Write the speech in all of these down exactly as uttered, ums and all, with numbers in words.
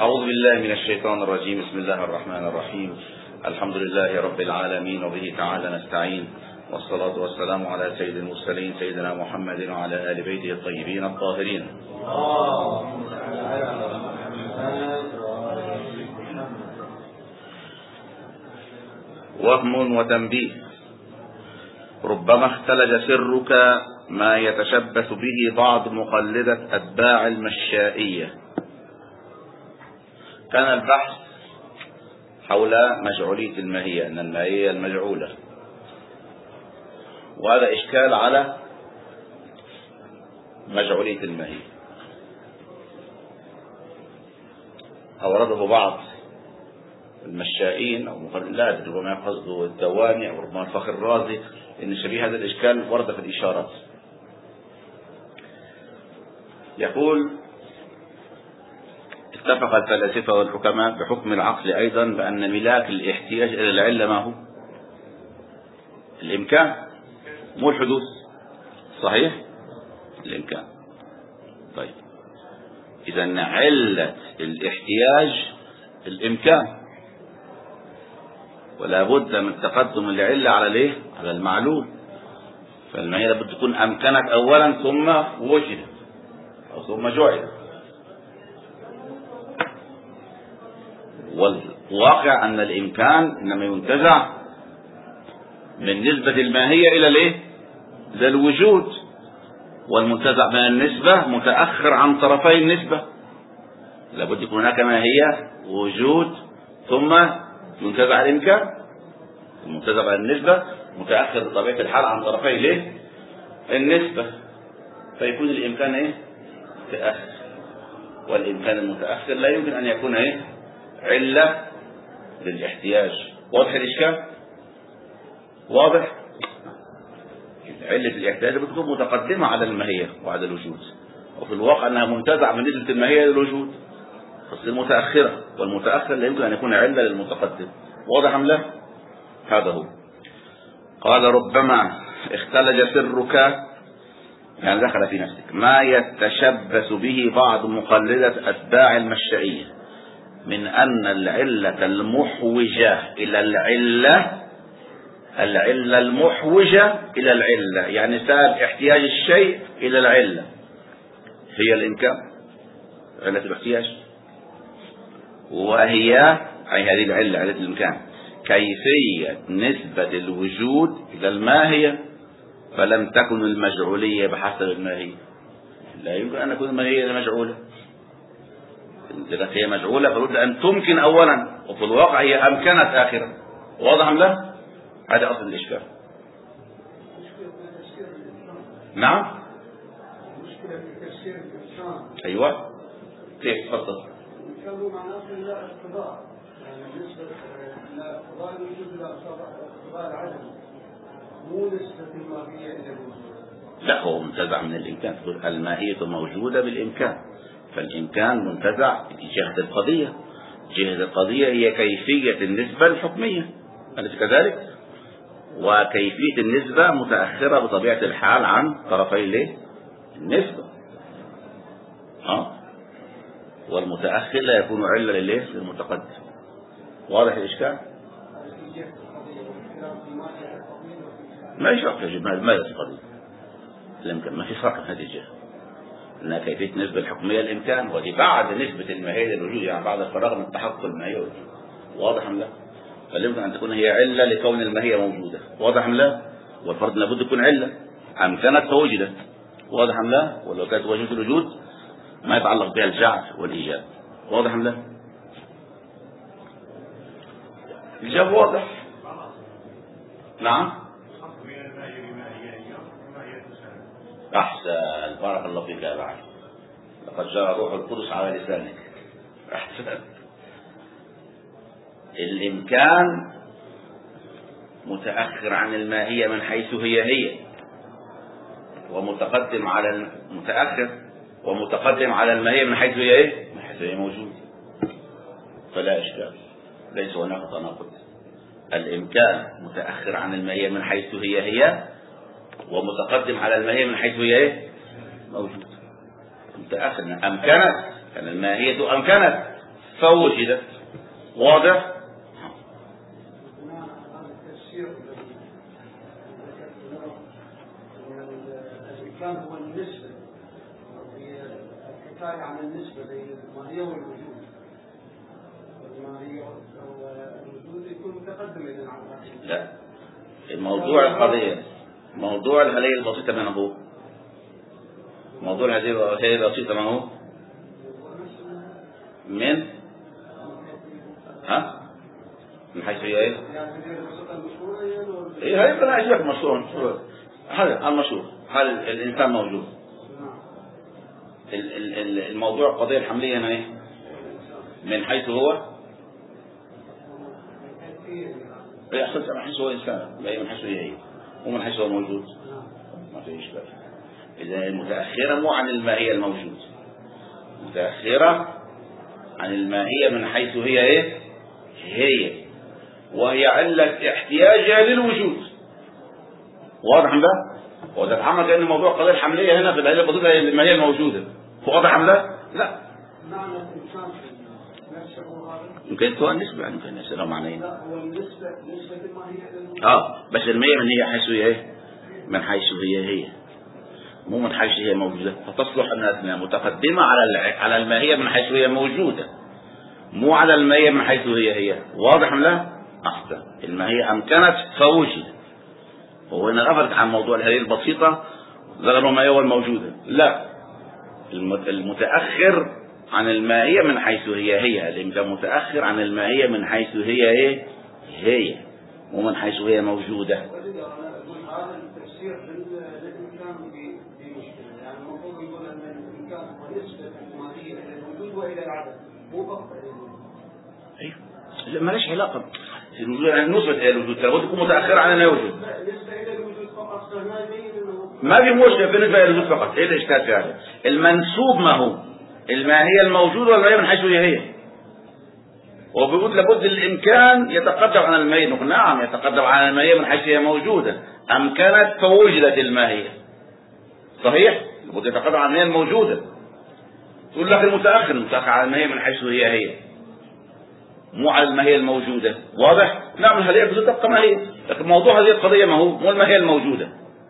أعوذ بالله من الشيطان الرجيم. بسم الله الرحمن الرحيم. الحمد لله رب العالمين، وبه تعالى نستعين، والصلاة والسلام على سيد المرسلين سيدنا محمد وعلى آل بيته الطيبين الطاهرين. وهم وتنبيه: ربما اختلج سرك ما يتشبث به بعض مقلدة أتباع المشائية. كان البحث حول مجعولية الماهية، أن الماهية المجعولة، وهذا إشكال على مجعولية الماهية. أورده بعض المشائين أو مقلدات، ربما يقصدوا الدواني أو ربما الفخر الرازي، إن شبيه هذا الإشكال ورد في الإشارات. يقول: اتفق الفلاسفة والحكماء بحكم العقل أيضا بأن ملاك الاحتياج إلى العلة ما هو؟ الإمكان، مو الحدوث. صحيح؟ الإمكان. طيب، إذن علة الاحتياج الإمكان، ولا بد من تقدم العلة على الايه؟ على المعلوم. فالماهية لابد تكون أمكنت أولا ثم وجدت أو ثم جعلت. والواقع أن الإمكان إنما ينتزع من نسبة الماهية إلى الايه؟ إلى الوجود، والمنتزع من النسبة متأخر عن طرفي النسبة. لابد يكون هناك ماهية وجود ثم ينتزع الإمكان. المنتزع من النسبة متأخر بطبيعة الحال عن طرفي الايه؟ النسبة، فيكون الإمكان ايه؟ متأخر. والإمكان المتأخر لا يمكن أن يكون ايه؟ علة للاحتياج. واضح الإشكال؟ واضح؟ علة الاحتياج بتكون متقدمة على الماهية وعلى الوجود، وفي الواقع أنها منتزع من نسبة الماهية للوجود، تصير متأخرة، والمتأخر لا يمكن أن يكون علة للمتقدم. واضح أم لا؟ هذا هو. قال: ربما اختلج سرك، يعني دخل في نفسك، ما يتشبث به بعض مقلدة أتباع المشائية من أن العلة المحوجة إلى العلة، العلة المحوجة إلى العلة، يعني سبب احتياج الشيء إلى العلة، هي الإمكان، علة الاحتياج. وهي أي هذه العلة، علة الإمكان، كيفية نسبة الوجود إلى الماهية، فلم تكن المجعولية بحسب الماهية. لا يمكن أن تكون الماهية مجعولة. إذا هي مجعولة فلابد أن تمكن أولا، وفي الواقع هي أمكنت آخرا. واضح أم لا؟ هذا أصل الإشكال. نعم. أيوة. كيف؟ تفضل. يتكلموا معناه لا اقتضاء، يعني بالنسبة لاقتضاء الوجود لا اقتضاء العدم، مو نسبة الماهية إلى الوجود. لا، هو منتزع من الإمكان. الماهية موجودة بالإمكان، فالإمكان منتزع في جهة القضية. جهة القضية هي كيفية النسبة الحكمية، أليس كذلك؟ وكيفية النسبة متأخرة بطبيعة الحال عن طرفي النسبة. اه والمتأخر لا يكون علة للإيه؟ للمتقدم. واضح الإشكال؟ ما يشرح في ماذا القضية الإمكان، ما في فرق في هذه الجهة. إنها كيفية النسبة الحكمية الإمكان، ودي بعد نسبة الماهية للوجود، يعني بعد الفراغ من تحقق الماهية والوجود. واضح أم لا؟ فلا يمكن أن تكون هي علة لكون الماهية موجودة. واضح أم لا؟ والفرد لابد تكون علة، أمكنت فوجدت. واضح أم لا؟ ولو كانت وجود الوجود ما يتعلق بها الجعل والإيجاد. واضح أم لا؟ الجواب واضح. نعم. أحسن، بارك الله فيك يا بعد. لقد جاء روح القدس على لسانك. أحسن. الإمكان متأخر عن الماهية من حيث هي هي، ومتقدم على المتأخر ومتقدم على الماهية من حيث هي ايه؟ من حيث هي موجود. فلا إشكال، ليس هناك تناقض. الإمكان متأخر عن الماهية من حيث هي هي، ومتقدم على الماهية من حيث هي ايه؟ موجود. متأخر. أمكنت، كان الماهية أمكنت، فوجدت. واضح؟ الإمكان هو النسبة، الحكاية عن النسبة بين الماهية والوجود. الماهية والوجود يكون متقدم إلى العقل. لا، الموضوع القضية موضوع الهلية البسيطة من هو؟ موضوع الهلية البسيطة من هو؟ من؟ ها؟ من حيث هي ايه؟ ايه هاي انا اجيبك مشروع هذا المشروع. هل الانسان موجود؟ الموضوع القضية الحملية هنا ايه؟ من حيث هو؟ ايه احسنت، من حيث هو انسان، لا من حيث هي هي، ومن حيث هو موجود ما في اشكال. اذا المتأخرة مو عن الماهية الموجود، متأخرة عن الماهية من حيث هي ايه؟ هي، وهي علة احتياجها للوجود. واضح ده؟ وتتعامل كأن موضوع القضية الحملية هنا في الهيئة البسيطة هي الماهية الموجودة. واضح ده؟ لا. معنى الإنسان نفسه هذا يمكن تكون نسبة، يمكن نسبة معنيين. لا، هو النسبة نسبة الماهية. اه بس الماهية من هي حيث هي ايه؟ من حيث هي هي، مو من حيث هي موجودة. فتصلح أنها متقدمة على على الماهية من حيث هي موجودة، مو على الماهية من حيث هي هي. واضح لا؟ أحسن. الماهية أمكنت فوجد. هو هنا غفلت عن موضوع الهيئة البسيطة ذكروا الماهية والموجودة. لا، المتأخر عن الماهية من حيث هي هي، الإمكان متأخر عن الماهية من حيث هي ايه؟ هي، ومن حيث هي موجودة. هذا التفسير للإمكان بمشكلة، يعني المفروض يقول أن الإمكان هو نسبة الماهية إلى الوجود وإلى العدم، مو فقط إلى الوجود. أيوه، ما لهاش علاقة النسبة إلى الوجود، لابد تكون متأخرة عن الوجود. نسبة إلى الوجود فقط ما يبين أنه ما في مشكلة بالنسبة إلى الوجود فقط. إيه الإشكال في هذا؟ المنسوب ما هو؟ الماهية الموجودة والماهية من حيث هي هي. وبيقول لابد الإمكان يتقدم عن الماهية. نقول نعم يتقدم عن الماهية من حيث هي موجودة، أمكنت فوجدت الماهية. صحيح؟ لابد يتقدم عن الماهية الموجودة. تقول لك المتأخر المتأخر عن الماهية من حيث هي هي، مو على الماهية الموجودة. واضح؟ نعم الهيئة بتبقى ماهية، لكن موضوع هذه القضية ما هو؟ مو الماهية الموجودة،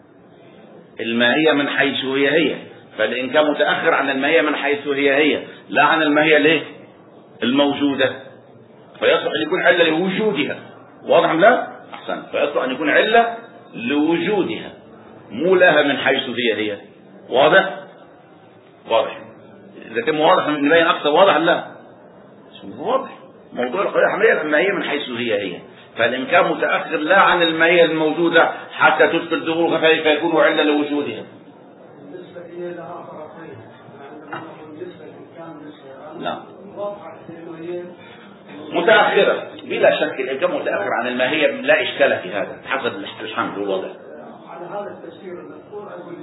الماهية من حيث هي هي. فالإمكان متأخر عن الماهية من حيث هي هي، لا عن الماهية ليه؟ الموجودة. فيصلح أن يكون علة لوجودها. واضح لا؟ أحسن. فيصلح أن يكون علة لوجودها، مو لها من حيث هي هي. واضح؟ واضح. إذا كان واضح نبين أكثر. واضح لا؟ واضح. موضوع القضية الحملية الماهية من حيث هي هي، فالإمكان متأخر لا عن الماهية الموجودة حتى تثبت ظهورها فيكون علة لوجودها. بالنسبة إلى لها طرفين، يعني بالنسبة للإمكان بالنسبة نعم واضحة إنه هي متأخرة بلا شك. الإمكان متأخر عن الماهية لا إشكال في هذا حسب الحمد والوضع. على هذا التفسير المذكور أقول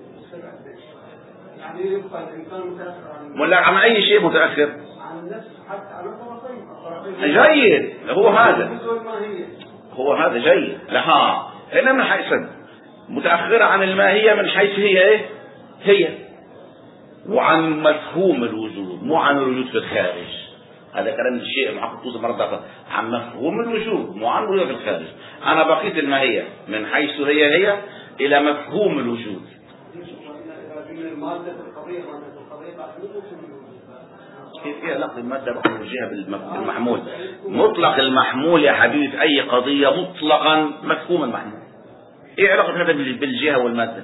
يعني يبقى الإمكان متأخر عن ولا عن أي شيء متأخر؟ عن النفس حتى على الطرفين. جيد. هو هذا الماهية. هو هذا جيد. لها هنا من حيث متأخرة عن الماهية من حيث هي ايه؟ هي، وعن مفهوم الوجود، مو عن الوجود في الخارج. هذا كلام الشيء معقد توصل مرة عن مفهوم الوجود، مو عن الوجود في الخارج. أنا بقيت الماهية من حيث هي هي إلى مفهوم الوجود. كيف فيها لفظ المادة بقى نوجهها بالمحمول؟ مطلق المحمول يا حبيبي في أي قضية مطلقا مفهوم المحمول. إيه علاقة هذا بالجهة والمادة؟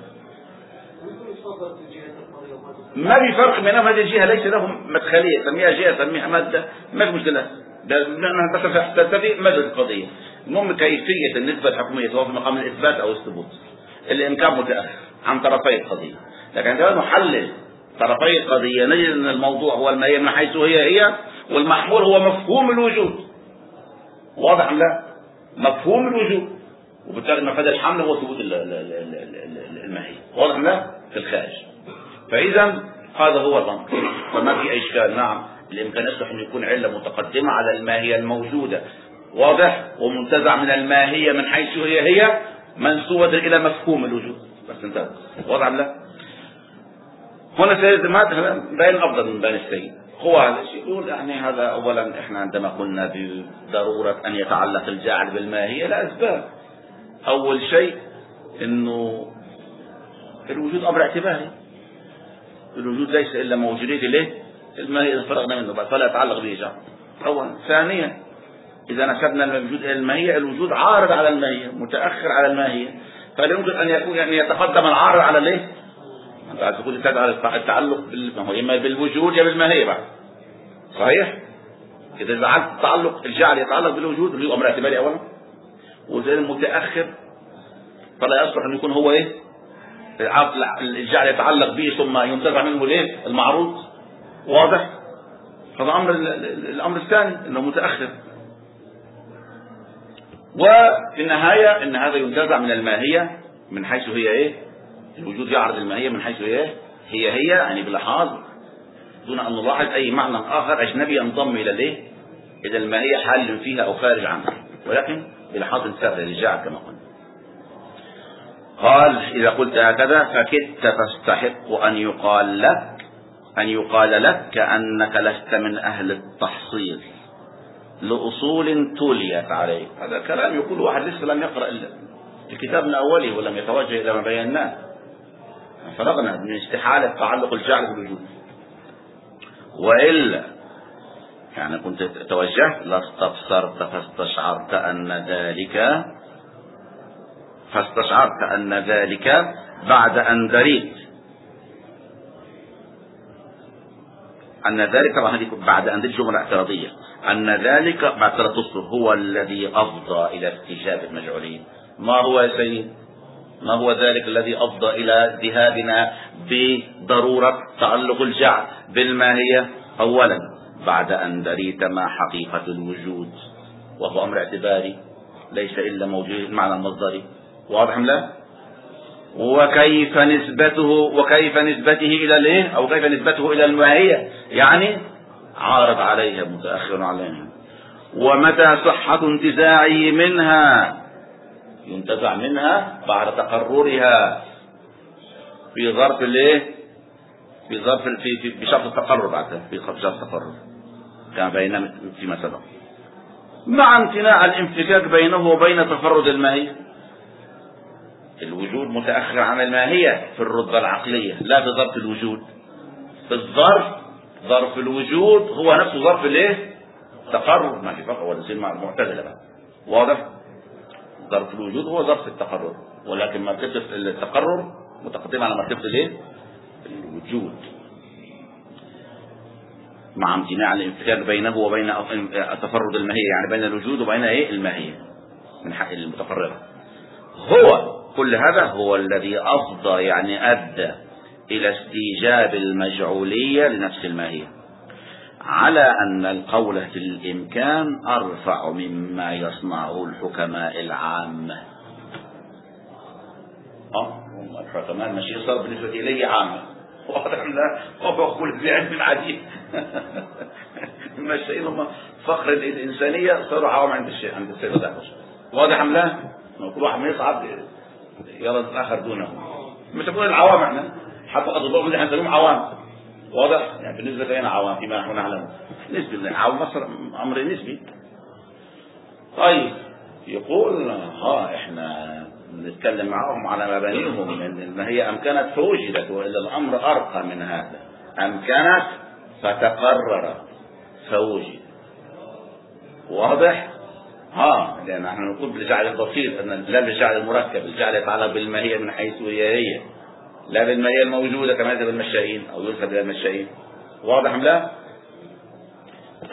ما في فرق بينهم. هذه الجهة ليس لهم مدخلية، سميها جهة سميها مادة، ما في مشكلة. لأنها تتفق مدى القضية. المهم كيفية النسبة الحكمية سواء في مقام الإثبات أو الثبوت. الإمكان متأخر عن طرفي القضية، لكن عندما نحلل طرفي القضية نجد أن الموضوع هو الماهية من حيث هي هي، والمحمول هو مفهوم الوجود. واضح لا؟ مفهوم الوجود، وبالتالي مفاد الحمل هو ثبوت الماهية. واضح لا؟ في الخارج. فإذا هذا هو الأمر، فما في أي إشكال. نعم الإمكان يصلح أن يكون علة متقدمة على الماهية الموجودة. واضح؟ ومنتزع من الماهية من حيث هي هي منسوبة إلى مفهوم الوجود. بس انتهى. واضح لا؟ هنا سيد مات بين أفضل من بين السيد. هو هذا الشيء يقول يعني هذا أولا إحنا عندما قلنا بضرورة أن يتعلق الجعل بالماهية لأسباب. أول شيء إنه الوجود أمر اعتباري، الوجود ليس إلا موجودية ليه الماهية إذا فرغنا منه فلا يتعلق به جعل أولا. ثانيا إذا نسبنا الوجود إلى الماهية، الوجود عارض على الماهية، متأخر على الماهية، فلا يمكن أن يكون يعني يتقدم العارض على ليه؟ أنت تقول تدعى التعلق إما بالوجود يا بالماهية بعد، صحيح؟ إذا جعلت التعلق الجعل يتعلق بالوجود اللي هو أمر اعتباري أولا، وزي المتأخر فلا يصلح أن يكون هو إيه؟ الجعل يتعلق به ثم ينتزع منه ليه؟ المعروض، واضح؟ هذا أمر الأمر الثاني إنه متأخر. وفي النهاية إن هذا ينتزع من الماهية من حيث هي إيه؟ الوجود يعرض الماهية من حيث هي هي هي يعني بلحاظ دون أن نلاحظ أي معنى آخر أجنبي ينضم إلى الإيه؟ إلى الماهية حال فيها أو خارج عنها، ولكن بلحاظ سهل للجعل كما قلنا. قال إذا قلت هكذا فكدت تستحق أن يقال لك أن يقال لك كأنك لست من أهل التحصيل لأصول تليت عليك. هذا كلام يقول واحد لسه لم يقرأ الكتاب من أوله ولم يتوجه إلى ما بيناه، فرغنا من استحالة تعلق الجعل بالوجود. وإلا يعني كنت توجهت لاستبصرت فاستشعرت أن ذلك فاستشعرت أن ذلك بعد أن دريت أن ذلك طبعا هذه بعد أن دريت جملة اعتراضية أن ذلك بعد ثلاث أسطر هو الذي أفضى إلى استجابة المجعولين. ما هو يا سيد؟ ما هو ذلك الذي أفضى إلى ذهابنا بضرورة تعلق الجعل بالماهية؟ أولا بعد أن دريت ما حقيقة الوجود وهو أمر اعتباري ليس إلا موجود المعنى المصدري، واضح لا؟ وكيف نسبته وكيف نسبته إلى الايه أو كيف نسبته إلى الماهية يعني عارض عليها متأخر عليها. ومتى صحة انتزاعه منها ينتزع منها بعد تقررها في ظرف الايه في ظرف في في بشرط التقرر بعد في شرط التقرر كما بينا فيما سبق، مع امتناع الانفكاك بينه وبين تفرد الماهية. الوجود متأخر عن الماهية في الرتبة العقلية لا في ظرف الوجود. في الظرف ظرف الوجود هو نفسه ظرف الايه تقرر، ما في فرق ولا زي مع المعتزلة بقى، واضح؟ ظرف الوجود هو ظرف التقرر، ولكن مرتبة التقرر متقدمة على مرتبة الايه الوجود مع امتناع الانفكاك بينه وبين تفرد الماهية، يعني بين الوجود وبين ايه الماهية من حق المتفرغة. هو كل هذا هو الذي أفضى يعني أدى إلى استيجاب المجعولية لنفس الماهية، على أن القول في الإمكان أرفع مما يصنعه الحكماء العامة. أه الحكماء المشي صار بالنسبة إليه عامة، واضح لا هو يقول بعلم عديد المشيين هم فقر الإنسانية صاروا عوام عند الشيء عند السيد الأخر، واضح أم لا؟ كل واحد ما يصعد يرى الآخر دونه، مش تقول العوام احنا حتى أطباء اللي حنسميهم عوام، واضح؟ يعني بالنسبة لنا عوام فيما نحن نعلم نسبي للعوام مصر أمر نسبي. طيب يقول ها احنا نتكلم معهم على مبانيهم ان هي امكنت فوجدت، والا الامر ارقى من هذا، امكنت فتقررت فوجد، واضح؟ ها لان نحن نقول بالجعل البسيط ان لا بالجعل المركب، الجعل يتعلق بالماهيه من حيث هي هي لا بالماهيه الموجوده كما يذهب المشائين او ينسب الى المشائين، واضح ام لا؟ ف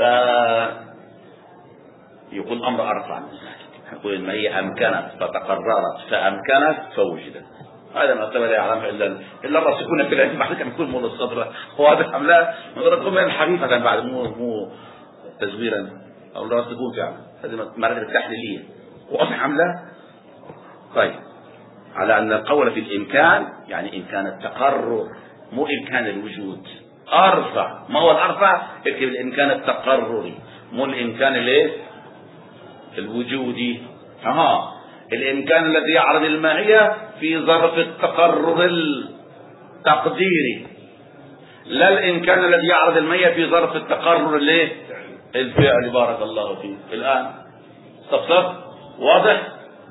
يقول الامر ارفع من ذلك، يقول الماهيه امكنت فتقررت فامكنت فوجدت، هذا ما لا يعلم الا الا الراسخون في العلم، بعد كده يكون مول الصدر، واضح ام لا؟ نظرتكم من حقيقه بعد مو مو تزويرا او الراسخون فعلا، هذه المراحل التحليليه، واضح ام لا؟ طيب على ان القول في الامكان يعني امكان التقرر مو امكان الوجود، ارفع. ما هو الارفع؟ اكتب الامكان التقرري مو الامكان الايه الوجودي. اها الامكان الذي يعرض الماهيه في ظرف التقرر التقديري، لا الإمكان الذي يعرض المية في ظرف التقرر ليه الفعل. بارك الله فيك. الآن استفسر واضح.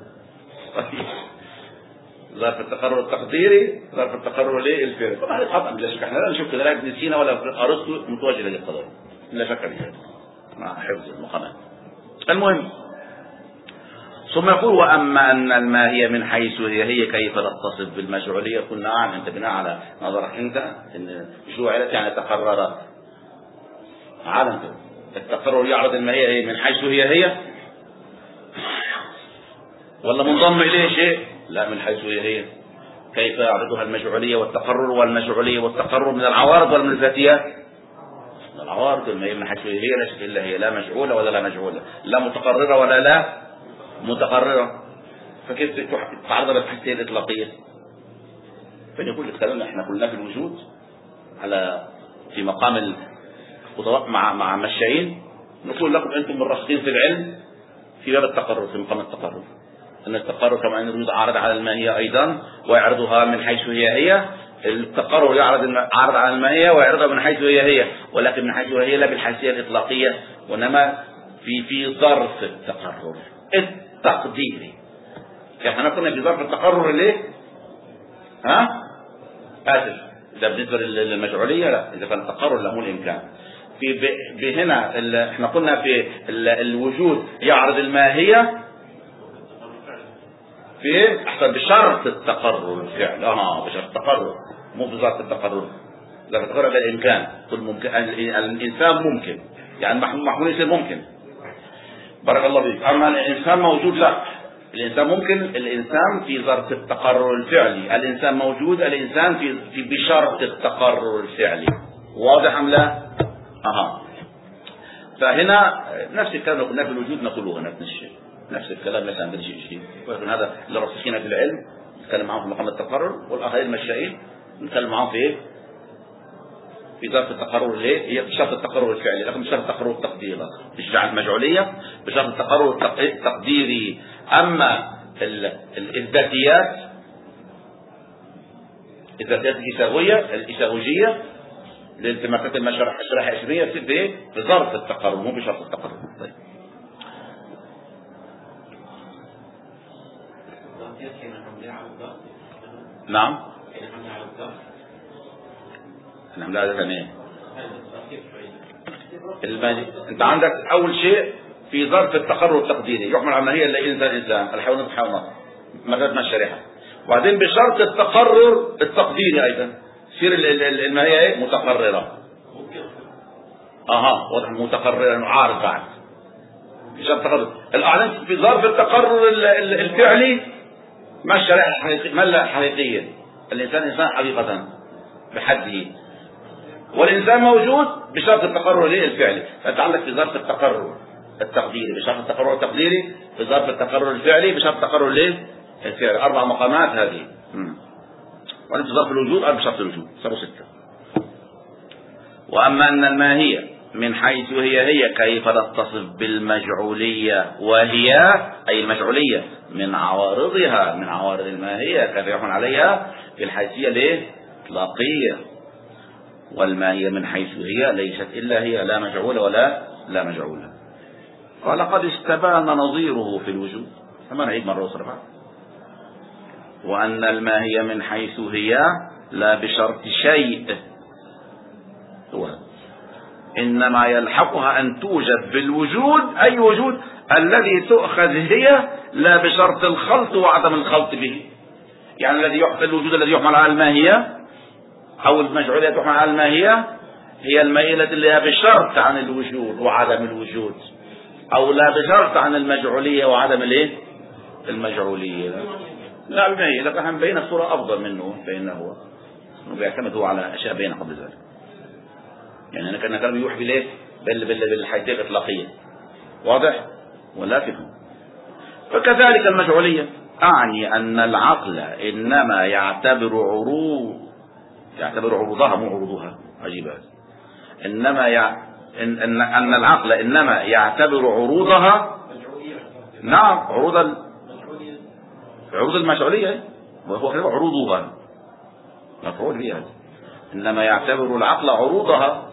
ظرف التقرر التقديري، ظرف التقرر ليه الفعل. طبعا خطأ بلا شك، احنا لا نشوف كذا لا ابن سينا ولا ارسطو متوجه لهذه القضايا بلا شك فيها مع حفظ المقامات. المهم ثم يقول واما ان الماهية من حيث هي هي كيف تتصف بالمجعولية. قلنا نعم انت بناء على نظرك انت ان جعلت يعني تقررت عالم التقرر يعرض الماهية هي من حيث هي هي ولا منضم اليه شيء؟ لا من حيث هي هي. كيف يعرضها المجعولية والتقرر؟ والمجعولية والتقرر من العوارض ولا من الذاتيات؟ من العوارض. الماهية من حيث هي هي ليست الا هي، لا مجعولة ولا لا مجعولة، لا متقررة ولا لا متقررة. فكيف تعرض بالحسية الإطلاقية؟ فنقول الكلام احنا قلنا في الوجود على في مقام الخطوات مع مع مشايين. نقول لكم انتم مرخصين في العلم في باب التقرر في مقام التقرر، ان التقرر كما ان الوجود عارض على الماهية ايضا ويعرضها من حيث هي هي. التقرر يعرض الم... عرض على الماهية ويعرضها من حيث هي هي، ولكن من حيث هي لا بالحيثية الإطلاقية، وانما في في ظرف التقرر التقديري. احنا كنا في ظرف التقرر ليه؟ ها؟ آسف، ده بالنسبة للمجعولية لا، إذا كان التقرر له الإمكان. في بهنا احنا قلنا في الوجود يعرض الماهية في احسن بشرط التقرر الفعل. اه بشرط التقرر مو بشرط التقرر. لا التقرر بالإمكان. كل ممكن الإنسان ممكن يعني محمول يصير ممكن. بارك الله فيك. أما الإنسان موجود لا، الإنسان ممكن. الإنسان في ظرف التقرر الفعلي. الإنسان موجود. الإنسان في, في بشرط التقرر الفعلي. واضح أم لا؟ أها. فهنا نفس الكلام اللي قلناه في الوجود نقوله هنا نفس الشيء، نفس الكلام ليس عندنا شيء جديد. ولكن هذا اللي راسخين في العلم نتكلم معاهم في مقام التقرر، والآخرين المشائين نتكلم معاهم في إيه؟ في ظرف التقرر ليه؟ هي بشرط التقرر الفعلي، لكن بشرط التقرر التقديري. بشرط المجعولية بشرط التقرر التقديري. أما الذاتيات الذاتيات الإساغوية الإساغوجية للالتماسات المشرح الشرح عشرية بتبقى إيه؟ بظرف التقرر مو بشرط التقرر. طيب. نعم. نعم لا ده ايه الماجي. انت عندك اول شيء في ظرف التقرر التقديري يحمل على الماهية اللي انسان انسان الحيوانات الحيوانات مرات ما الشريحة. وبعدين بشرط التقرر التقديري ايضا تصير الماهية ايه؟ متقررة. اها واضح متقررة عارض بعد بشرط التقرر. الاعلام في ظرف التقرر الفعلي ما الشريحة الحقيقية ما الحقيقية. الانسان انسان حقيقة بحده، والإنسان موجود بشرط التقرر الفعلي. فأنت عندك في ظرف التقرر التقديري بشرط التقرر التقديري، في ظرف التقرر الفعلي بشرط التقرر الفعلي. أربع مقامات هذه. وأنت في ظرف الوجود أو بشرط الوجود صاروا ستة. وأما أن الماهية من حيث هي هي كيف تتصف بالمجعولية وهي أي المجعولية من عوارضها من عوارض الماهية كيف يحمل عليها في الحيثية ليه؟ إطلاقية. والماهية من حيث هي ليست إلا هي لا مجعولة ولا لا مجعولة. ولقد استبان نظيره في الوجود. كما نعيد مرة أخرى. وأن الماهية من حيث هي لا بشرط شيء هو إنما يلحقها أن توجد بالوجود أي وجود الذي تؤخذ هي لا بشرط الخلط وعدم الخلط به. يعني الذي يحمل الوجود الذي يحمل على الماهية أو المجعولية تحمل على الماهية هي الماهية التي لها بشرط عن الوجود وعدم الوجود، أو لا بشرط عن المجعولية وعدم الايه؟ المجعولية. لا الماهية لكن هم بين الصورة أفضل منه فإنه هو بيعتمد هو على أشياء بين قبل ذلك. يعني أنا كان كلام يوحي ليه بالحيثية الإطلاقية واضح ولكن فكذلك المجعولية. أعني أن العقل إنما يعتبر عروض يعتبر عروضها مو عروضها عجيبة إنما يع... إن... إن... أن العقل إنما يعتبر عروضها نعم عروض ال... عروض المجعولية وهو عروضها مفعول بها إنما يعتبر العقل عروضها،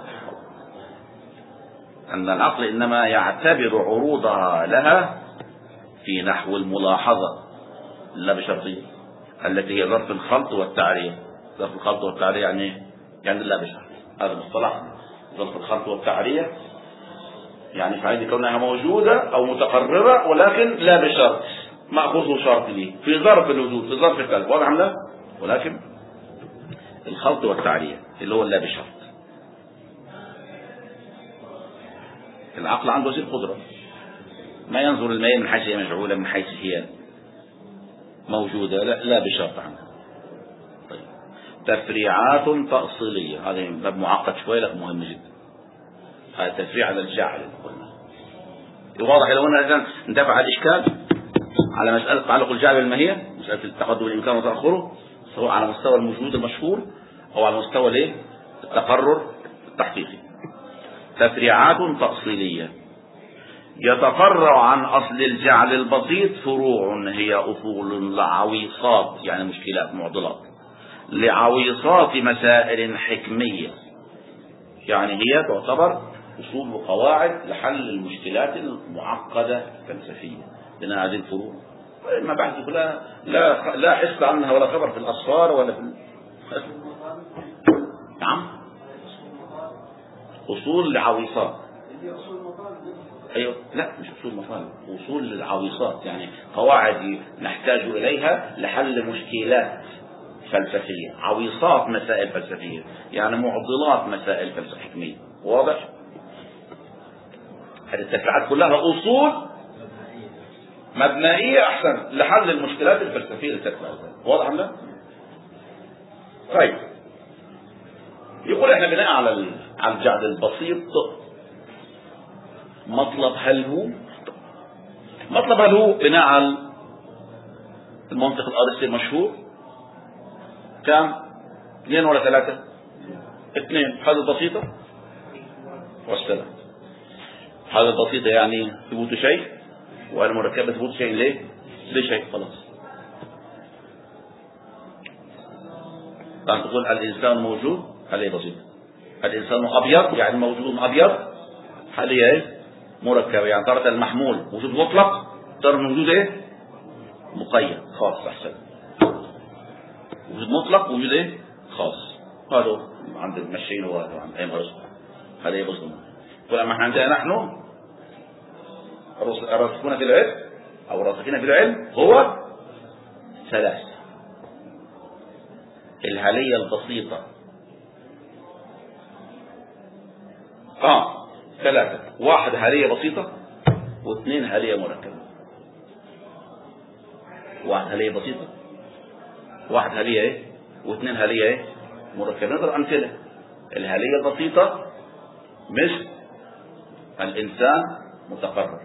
أن العقل إنما يعتبر عروضها لها في نحو الملاحظة لا بشرطية، التي هي ظرف الخلط والتعرية. ظرف الخلط والتعرية يعني يعني لا بشرط، هذا المصطلح. ظرف الخلط والتعرية يعني فعيد كونها موجودة أو متقررة ولكن لا بشرط، مأخوذ شرط لي في ظرف الوجود، في ظرف الخلق، واضح لا؟ ولكن الخلط والتعرية اللي هو لا بشرط. العقل عنده هذه القدرة، ما ينظر الماء من حيث هي مجعولة، من حيث هي موجودة، لا, لا بشرط عنه. طيب. تفريعات تأصيلية، هذا باب معقد شوية لكن مهم جدا. هذا تفريع على الجعل قلنا. واضح لو قلنا الآن ندفع الإشكال على مسألة تعلق الجعل بالماهية، مسألة التقدم الإمكان وتأخره، سواء على مستوى الموجود المشهور أو على مستوى الايه؟ التقرر التحقيقي. تفريعات تأصيلية يتفرع عن أصل الجعل البسيط فروع هي أصول لعويصات، يعني مشكلات معضلات، لعويصات مسائل حكمية، يعني هي تعتبر أصول وقواعد لحل المشكلات المعقدة الفلسفية. لأن هذه الفروع المباحث كلها لا لا حس عنها ولا خبر في الأصفار ولا في نعم أصول لعويصات. أيوة لا مش أصول مطالب، أصول للعويصات، يعني قواعد نحتاج إليها لحل مشكلات فلسفية. عويصات مسائل فلسفية يعني معضلات مسائل فلسفية حكمية. واضح؟ هذه التفريعات كلها أصول مبنائية أحسن لحل المشكلات الفلسفية اللي تتبع. واضح ولا؟ طيب يقول احنا بناء على على الجعل البسيط مطلب هل هو مطلب هل هو بناء على المنطق الأرسطي المشهور كم؟ اثنين ولا ثلاثة؟ اثنين. هذا البسيطة والسلام. هذا البسيطة يعني ثبوت شيء، والمركبة ثبوت شيء ليه؟ لشيء خلاص. يعني تقول الإنسان موجود، هل هي بسيطة. الإنسان أبيض يعني موجود أبيض، هل هي ايه؟ مركبة. يعني ترى المحمول وجود مطلق، ترى وجود ايه؟ مقيد خاص. أحسن. وجود مطلق وجود ايه؟ خاص. هذا عند المشين وعند أي مرسل. هذا هي بسيطة. ولما احنا عندنا نحن الراسخون في العلم أو الراسخين في العلم هو ثلاث: الهلية البسيطة اه ثلاثة، واحد هلية بسيطة واثنين هلية مركبة. واحد هلية بسيطة، واحد هلية ايه، واثنين هلية ايه مركبة. نضرب أمثلة. الهلية البسيطة مثل الإنسان متقرر،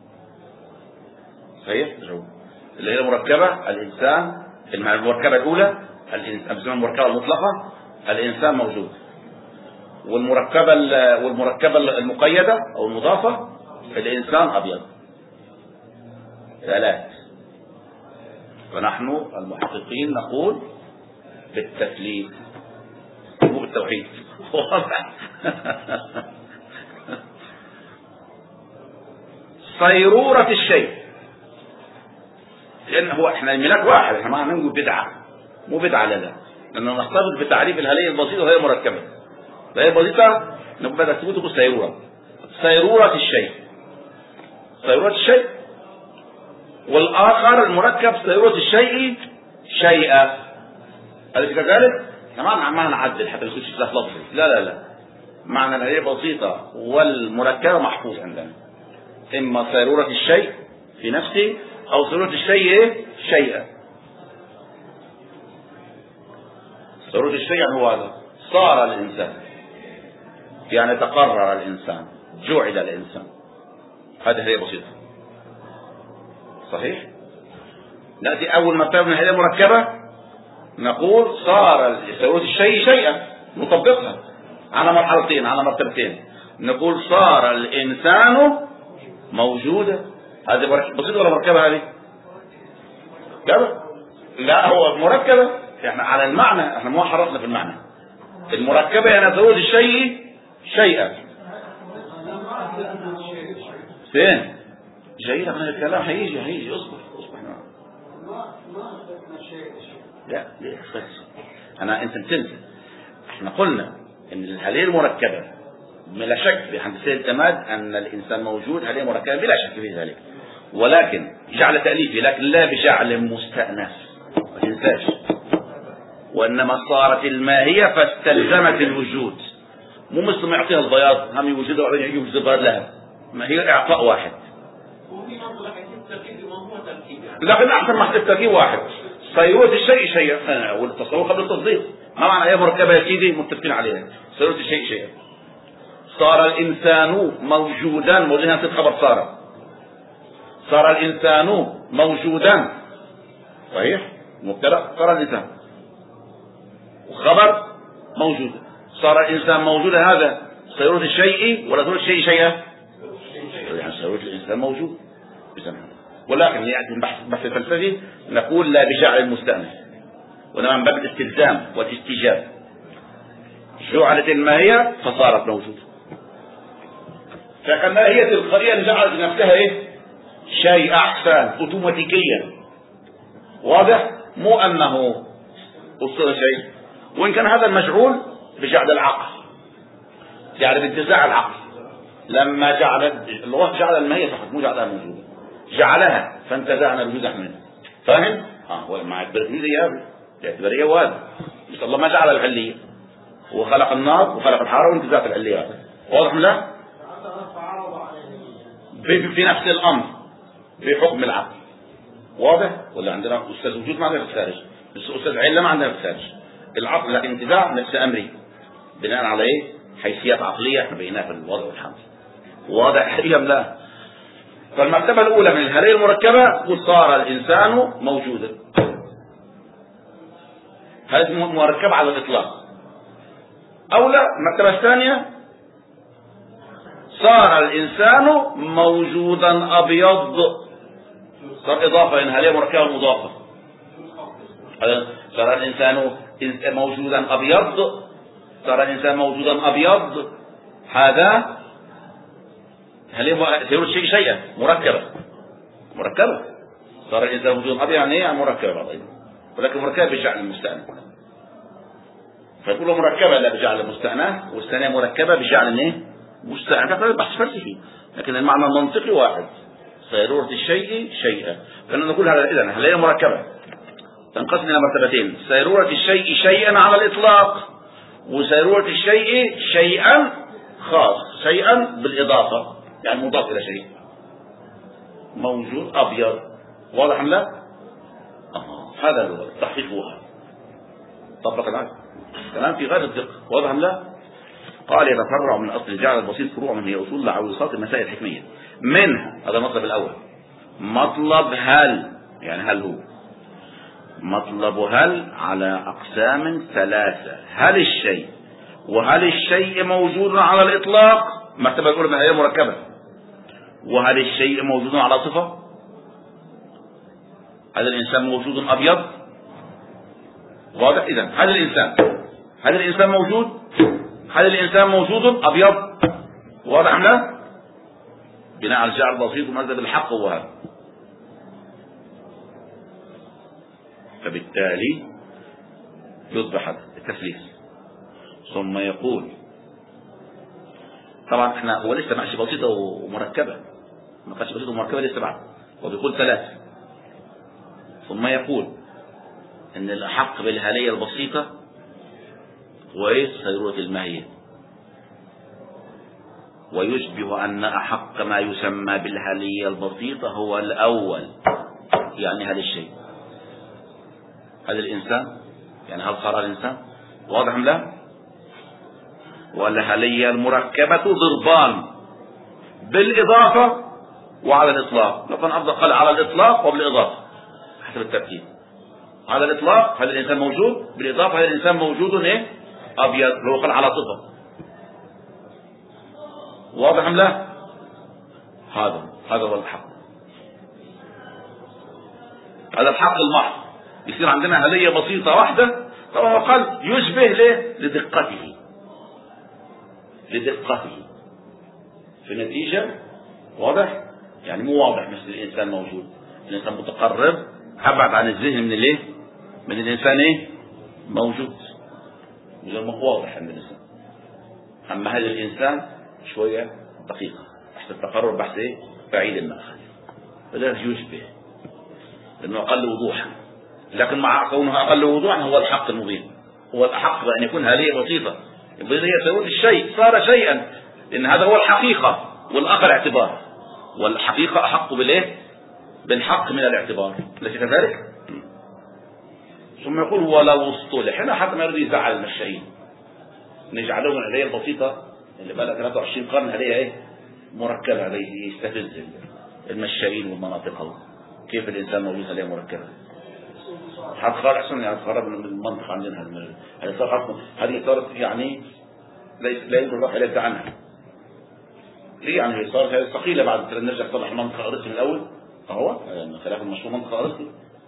صحيح؟ اللي هي المركبة الإنسان، المركبة الأولى الإنسان، المركبة المطلقة الإنسان موجود، والمركبة والمركبة المقيدة أو المضافة الإنسان أبيض. ثلاث. ونحن المحققين نقول بالتثليث مو بالتوحيد. صيرورة الشيء، لأن هو احنا الملاك واحد، احنا ما نقول بدعة، مو بدعة لا لا، لأنه نختلط بتعريف الهلية البسيطة وهي مركبة. الهلية البسيطة نبدأ تثبته بالصيرورة. صيرورة الشيء، صيرورة الشيء. والآخر المركب صيرورة الشيء شيئا. أليس كذلك؟ طبعا ما نعدل حتى نخش في لفظي. لا لا لا، معنى الهلية البسيطة والمركبة محفوظ عندنا. إما صيرورة الشيء في نفسه أو صيرورة الشيء شيئا. صيرورة الشيء يعني هو هذا، صار الإنسان يعني تقرر الإنسان، جعل الإنسان. هذه هي بسيطة. صحيح؟ نأتي أول ما بتبنى هي مركبة نقول صار صيرورة الشيء شيئا، نطبقها على مرحلتين على مرتبتين. نقول صار الإنسان موجودا. هذه بسيطة ولا مركبة هذه؟ كذا؟ لا هو مركبة. احنا على المعنى، احنا ما حرصنا في المعنى، المركبة يعني زود الشيء شيئا. فين؟ جاي لك من الكلام، هيجي هيجي اصبر اصبر. لا ليه انا انت بتنسى. احنا قلنا ان الهلية المركبة بلا شك في هندسة التماد ان الانسان موجود هلية مركبة بلا شك في ذلك، ولكن جعل تأليفي لكن لا بجعل مستأنف ما تنساش. وانما صارت الماهية فاستلزمت الوجود، مو مثل ما يعطيها البياض هم يوجدها وبعدين يجي يوجد البياض لها، ما هي اعطاء واحد. لكن احسن ما التركيب واحد، صيرورة الشيء شيئا والتصور قبل التصديق. ما معنى ايه مركبة يا سيدي متفقين عليها؟ صيرورة الشيء شيئا. صار الانسان موجودا، موجودا في الخبر صار صار الانسان موجودا صحيح مبتدا، صار الانسان وخبر موجود. صار الانسان موجودا، هذا صيرورة الشيء ولا صيرورة الشيء شيئا؟ يعني صيرورة الانسان موجود بسمه. ولكن يعني بحث الفلسفي نقول لا بجعل المستأنف، وإنما من باب الاستلزام والاستجابة. جعلت الماهية فصارت موجودة، فكان ماهية القرية اللي جعلت نفسها ايه؟ شيء احسن اوتوماتيكيا. واضح؟ مو انه وصل شيء، وان كان هذا المجعول بجعل العقل، يعني بانتزاع العقل. لما جعل الله جعل الماهية فقط، مو جعلها موجودة، جعلها فانتزعنا الوجود منه. فاهم؟ اه ولا اعتبرت ميزه ايجابيه، اعتباريه واجب. بس الله ما جعل العليه، هو خلق النار وخلق الحراره وانتزاعت العليه. واضح لا؟ في نفس الامر بحكم العقل. واضح؟ ولا عندنا استاذ وجود ما عندنا في الخارج، بس استاذ عله ما عندنا في الخارج. العقل لكن انتزاع نفس امري بناء على ايه؟ حيثيات عقليه احنا بيناها في الوضع والحمد. واضح ام لا؟ فالمرتبة الأولى من الهلية المركبة وصار الإنسان موجودا، هذه مركبة على الإطلاق. أو لا، المرتبة الثانية صار الإنسان موجودا أبيض، صار إضافة إن هلية مركبة مضافة. صار الإنسان موجودا أبيض، صار الإنسان موجودا أبيض، هذا هل سيرود شيء شيئا مركبة مركبة. صار الإنسان موجود أبيض يعني ايه؟ مركبة بعض، ولكن مركبة بجعل المستأنف. فيقول مركبة لا بجعل المستأنف، والثانية مركبة بجعل ايه؟ مستأنف. هذا بحث فلسفي، لكن المعنى المنطقي واحد، سيرورة الشيء شيئا. فإننا نقول هذا إذن هل هي مركبة تنقسم إلى مرتبتين: سيرورة الشيء شيئا على الإطلاق، وسيرورة الشيء شيئا خاص، شيئا بالإضافة يعني مضاف إلى شيء موجود أبيض. واضح أم لا؟ آه. هذا هو تحقيقها. طبق العقل كلام في غاية الدقة. واضح أم لا؟ قال يتفرع من أصل الجعل البسيط فروع من هي أصول لعويصات المسائل الحكمية. منها هذا المطلب الأول مطلب هل، يعني هل هو مطلب هل على أقسام ثلاثة: هل الشيء، وهل الشيء موجود على الإطلاق، مرتبة الأولى من هي مركبة، وهل الشيء موجود على صفة. هل الإنسان موجود أبيض؟ واضح؟ إذن هل الإنسان هل الإنسان موجود هل الإنسان موجود أبيض؟ واضح أم لا؟ بناء على الجعل البسيط ومذهب الحق هو هذا. فبالتالي يصبح التثليث. ثم يقول طبعا احنا هو لسه ماشي بسيطة ومركبة، ما قالش بسيطة ومركبة لسه بعد، وبيقول ثلاثة. ثم يقول ان الأحق بالهالية البسيطة هو ايه؟ سيرورة الماهية، ويشبه ان أحق ما يسمى بالهالية البسيطة هو الأول، يعني هل الشيء، هل الإنسان، يعني هل صار الإنسان. واضح ام لا؟ والهالية المركبة ضربان بالإضافة وعلى الإطلاق. لو كان أفضل قال على الإطلاق وبالإضافة حسب الترتيب. على الإطلاق هل الإنسان موجود، بالإضافة هل الإنسان موجود إيه؟ أبيض، لو قال على صفة. واضح ام لا؟ هذا هذا هو الحق، هذا الحق المحض. يصير عندنا هالية بسيطة واحدة طبعا قال يشبه ليه؟ لدقته لدقته في النتيجة. واضح؟ يعني مو واضح مثل الإنسان موجود. الإنسان متقرب أبعد عن الذهن من الايه؟ من الإنسان ايه؟ موجود. وزي ما هو واضح عند الإنسان. أما هذا الإنسان شوية دقيقة بحث التقرب بحث ايه؟ بعيد المأخذ. فذلك يشبه لأنه أقل وضوحا، لكن مع كونه أقل وضوحا هو الحق المبين، هو الأحق بأن يكون هذه بسيطة. هي سيرود الشيء صار شيئا، لأن هذا هو الحقيقة والآخر اعتبار، والحقيقة أحق بالإيه؟ بالحق من الاعتبار، ليس كذلك؟ ثم يقول ولو اصطلح. هنا حتى ما يريد يزعل المشائين، نجعلهم الهدايا البسيطة اللي بقى لها ثلاثة وعشرين قرن هدايا ايه؟ مركبة، هدايا يستفز المشائين ومناطقهم. كيف الإنسان موجود هدايا مركبة؟ هتخرج أحسن، هتخرج من المنطق عندنا هذه صارت هذه صارت يعني لا يمكن الواحد يبدأ عنها. ليه يعني هي صارت هذه ثقيلة بعد نرجع نصلح المنطقة أرسطو من الأول. أهو يعني خلاف المشروع منطقة أرسطو.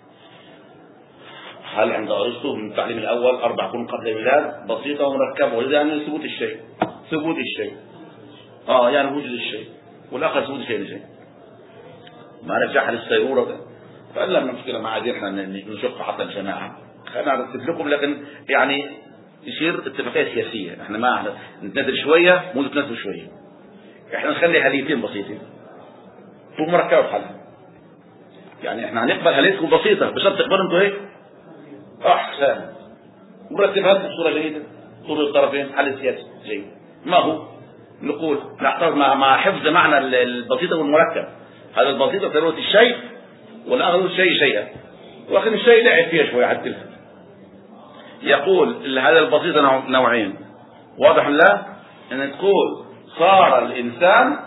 هل عند أرسطو من التعليم الأول أربع قرون قبل الميلاد بسيطة ومركبة، ولذا يعني ثبوت الشيء ثبوت الشيء اه يعني وجود الشيء، والآخر ثبوت الشيء لشيء. ما رجعها للسيرورة ده فقال لنا مشكلة ما عايزين احنا نشق حتى الجماعة، خلينا نرتب لكم، لكن يعني يصير اتفاقية سياسية. احنا ما احنا نتنازل شوية مو نتنازل شوية، احنا نخلي هليتين بسيطين ثم مركبة بحالها. يعني احنا هنقبل هليتكم بسيطة بشرط تقبلوا انتوا ايه؟ احسن مرتبها لكم بصورة جيدة طول الطرفين، حل سياسي جيد. ما هو؟ نقول نحتفظ مع مع حفظ معنى البسيطة والمركب. هذا البسيطة ثروة الشيء، والآخر الشيء شيئا، واخذ الشيء لعب فيها شوية عدلها. يقول هذا البسيطة نوعين، واضح لا؟ ان تقول صار الإنسان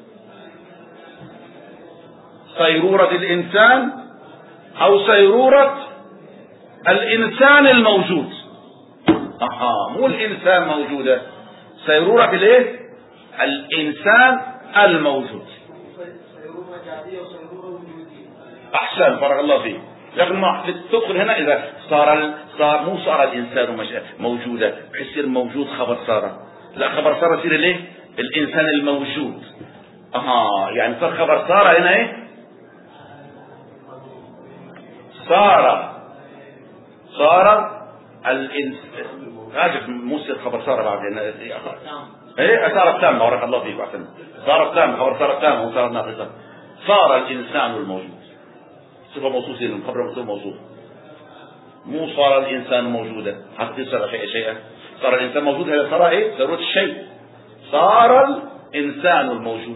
صيرورة الإنسان أو صيرورة الإنسان الموجود. أها مو الإنسان موجودة، صيرورة الايه؟ الإنسان الموجود. أحسن بارك الله فيك. لكن ما تدخل هنا إذا صار صار مو صار الإنسان موجودة بحيث موجود خبر صار، لا خبر صار يصير ليه؟ الإنسان الموجود. أها يعني صار خبر صار هنا إيه؟ صار صار الإنسان راجع موسى خبر صار بعد هنا إيه صار التام بارك الله فيك أحسن. صار التام خبر صار التام وصار ناقصا. صار الإنسان الموجود صفة موصوفة من قبل موصوف موصوف، مو صار الإنسان موجودا حتى صار شيء شيئا. صار الإنسان موجود هذا صار إيه؟ ضرورة الشيء. صار الإنسان الموجود.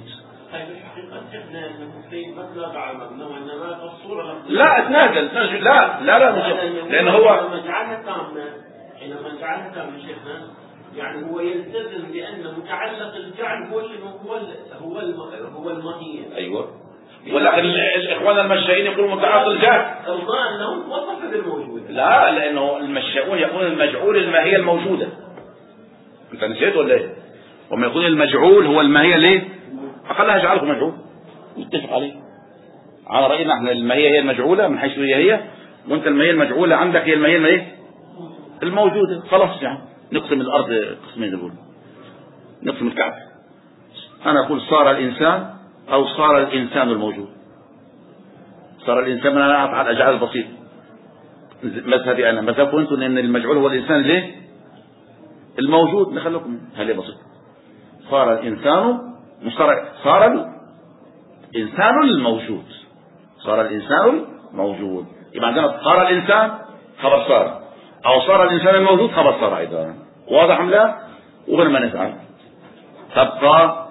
لا اتنازل تنازل لا لا لا لأن هو جعلها تامة. حينما جعلها تامة شيخنا يعني هو يلتزم بأن متعلق الجعل هو هو هو هو الماهية. أيوة. ولكن الإخوان المشائين يقولون متعلق الجعل. الله أنه وصف بالموجود. لا لأنه المشاؤون يقولون المجعول الماهية الموجودة. أنت نسيت ولا إيه؟ وما يقول المجعول هو الماهية ليه؟ أقلها جعلكم مجعول. نتفق عليه. على رأينا احنا الماهية هي المجعولة من حيث هي هي، وانت الماهية المجعولة عندك هي الماهية ايه؟ الموجودة. خلاص يعني نقسم الأرض قسمين نقول نقسم الكعب. أنا أقول صار الإنسان أو صار الإنسان الموجود. صار الإنسان من أنا أفعل أجعل البسيط مذهبي أنا، مذهبكم أنتم أن المجعول هو الإنسان ليه؟ الموجود. نخليكم هل بسيط. صار الإنسان مش صار صار الإنسان الموجود. صار الإنسان الموجود يبقى عندنا صار الإنسان خبر صار، أو صار الإنسان الموجود خبر صار أيضا. واضح أم لا؟ وغير ما نفعل تبقى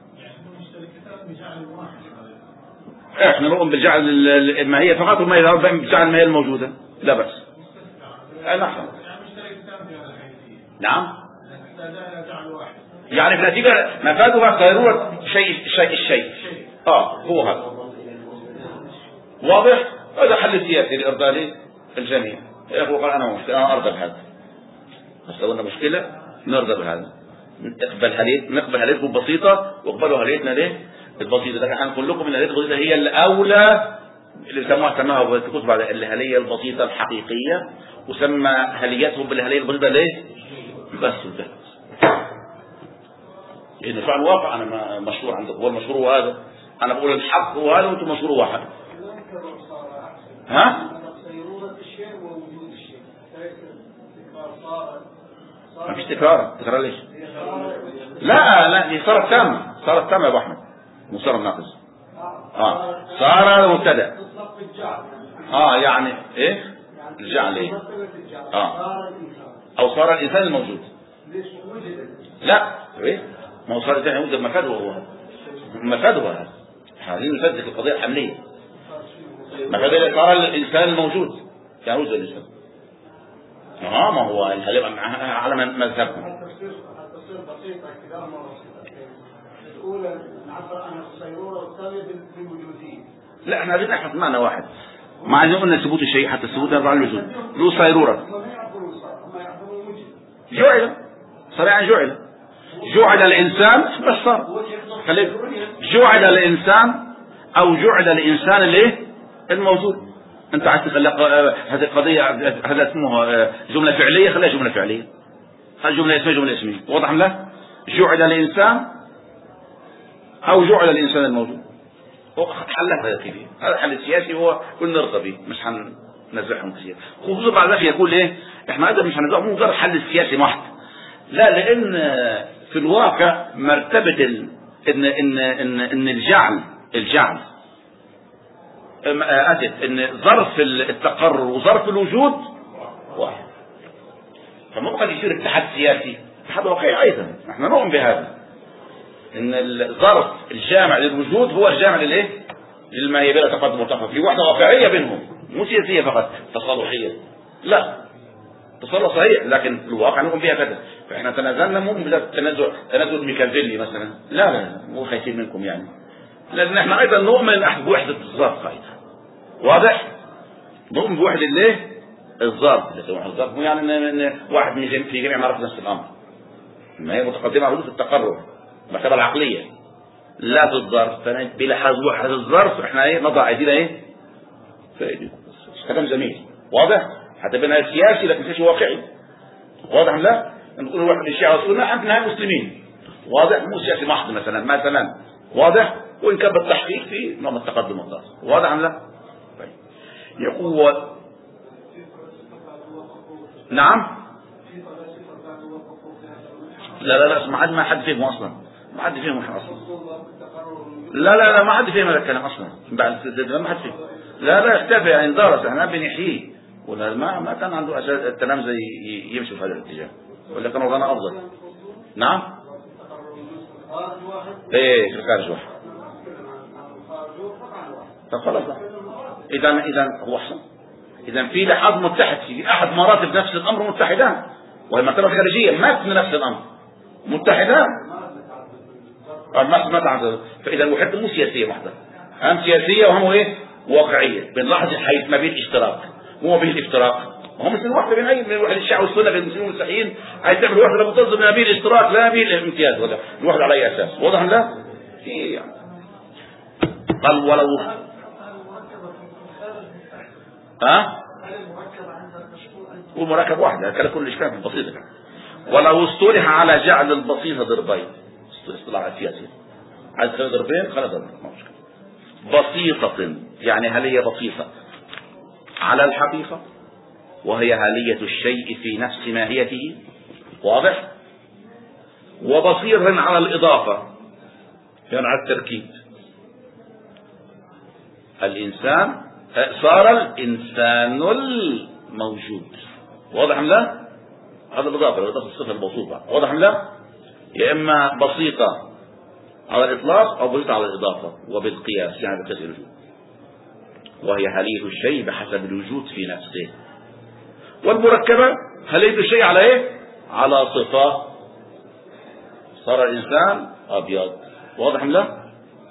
احنا نقوم بالجعل الماهية فقط، وما يذهب بجعل الماهية الموجودة لا بأس. نعم نعم يعني في النتيجة مفادها ضرورة شيء الشيء الشيء اه هو هذا. واضح؟ هذا حل سياسي لإرضاء الجميع. يقول قال أنا مشكلة أنا أرضى بهذا، بس لو أن مشكلة نرضى بهذا، نقبل هليت نقبل هليتكم بسيطة واقبلوا هليتنا ليه البسيطة. لكن هنقول لكم ان الهليت البسيطة هي الأولى اللي سموها سماها في كتب الهالية البسيطة الحقيقية، وسمى هالياتهم بالهالية البسيطة ليه؟ بس ده لأن فعل واقع. أنا مشهور عندك، هو المشهور هو هذا، أنا بقول الحق هو هذا وأنتم مشهور واحد. ها؟ ما فيش تكرار. تكرار ليش؟ لا لا دي صارت تامة، صارت تامة يا أبو أحمد، مو صار ناقص. اه صار مبتدأ. اه يعني ايه؟ الجعل ايه؟ اه او صار الانسان الموجود. لا ايه؟ ما هو صار الانسان يوجد مفاده، هو مفاده هذا. هذه مفاده القضيه الحمليه. مفاده صار الانسان الموجود يعني وجد الانسان. اه ما هو هيبقى على مذهبكم. التصوير بسيطه كده الاولى نعبر عن الصيروره والثانيه بالوجوديه. لا احنا عايزين نحفظ معنى واحد، ما عايزين قلنا ثبوت الشيء حتى الثبوت يرفع الوجود. له صيروره جعل، صريعا جعل جعل الانسان بس صار. خليك جعل الانسان او جعل الانسان الايه الموجود. انت عايز تخلي هذه القضيه هذا اسمه جمله فعليه، خليها جمله فعليه. هذه جمله اسميه جمله اسميه. واضح لا؟ جعل الانسان او جعل الانسان الموجود. حلها هذا كيف؟ هذا الحل السياسي هو كل نرضى به، مش هننزعهم كثير. خصوصا بعد ذلك يقول ايه؟ احنا هذا مش هننزعهم مو مجرد حل السياسي محض. لا، لان في الواقع مرتبه ال... ان ان ان ان الجعل الجعل اسف ان ظرف التقرر وظرف الوجود واحد. فما قد يصير اتحاد سياسي، اتحاد واقعي ايضا. احنا نؤمن بهذا، ان الظرف الجامع للوجود هو الجامع للايه؟ للما هي بلا تقدم وتأخر، في وحده واقعيه بينهم، مو سياسيه فقط تصالحيه. لا، تصالح صحيح لكن الواقع نؤمن بها كذا. فاحنا تنازلنا مو تنازل تنازل ميكافيلي مثلا، لا لا مو خايفين منكم يعني، لان احنا ايضا نؤمن بوحده الظرف ايضا. واضح؟ نؤمن بوحده الايه؟ الظرف. الظرف مو يعني ان واحد من في جميع معرفه نفس الامر، ما هي متقدمه على حدود التقرب المرتبه العقليه، لا في الظرف. بلحاظ وحده الظرف احنا ايه؟ نضع ايدينا ايه؟ في ايدينا. كلام جميل واضح؟ حتى بينها سياسي لكن سياسي واقعي. واضح لا؟ نقول واحد من الشيعة والسنة احنا مسلمين. واضح؟ مو سياسي محض مثلا مثلا. واضح؟ وان كان بالتحقيق في نوع من التقدم والضغط. واضح ام لا؟ طيب. يقول نعم. لا لا لا ما حد ما حد فيهم اصلا، ما حد فيهم اصلا. لا لا لا ما حد فيهم هذا الكلام اصلا. بعد ما حد فيهم. لا لا اختفى يعني درس، احنا بنحييه. ولا ما ما كان عنده اساس التلامذه يمشوا في هذا الاتجاه، ولا كان وضعنا افضل. نعم. ايه في الخارج واحد. طب خلاص اذا اذا هو احسن. اذا في لحاظ متحد، في احد مراتب نفس الامر متحدان، وهي مرتبه خارجيه ما في نفس الامر متحدان. ما ما تعرف. فاذا الوحده مو سياسيه محضه، هم سياسيه وهم ايه؟ واقعيه. بنلاحظ حيث ما بين اشتراك مو بين الافتراق. هم مثل واحده بين اي من واحد الشيعة والسنه بين المسلمين والمسيحيين عايز تعمل واحده لا متصل ما بين الاشتراك لا بين الامتياز، ولا الواحد على اي اساس؟ واضح لا؟ في يعني قال ولو ها والمركب واحده كان كل اشكال بسيطه. ولو اصطلح على جعل البسيطه ضربين، اصطلاح سياسي عايز تخلي ضربين خلاص بسيطه، يعني هل هي بسيطه على الحقيقة وهي هالية الشيء في نفس ماهيته. واضح؟ وبصير على الإضافة يعني على التركيب. الإنسان صار الإنسان الموجود. واضح أم لا؟ هذا الإضافة، الإضافة الصفة الموصوفة. واضح أم لا؟ يا إما بسيطة على الإطلاق أو بسيطة على الإضافة وبالقياس، يعني بقياس الوجود. وهي هالية الشيء بحسب الوجود في نفسه. والمركبة هالية الشيء على ايه؟ على صفة. صار الإنسان أبيض. واضح ام لا؟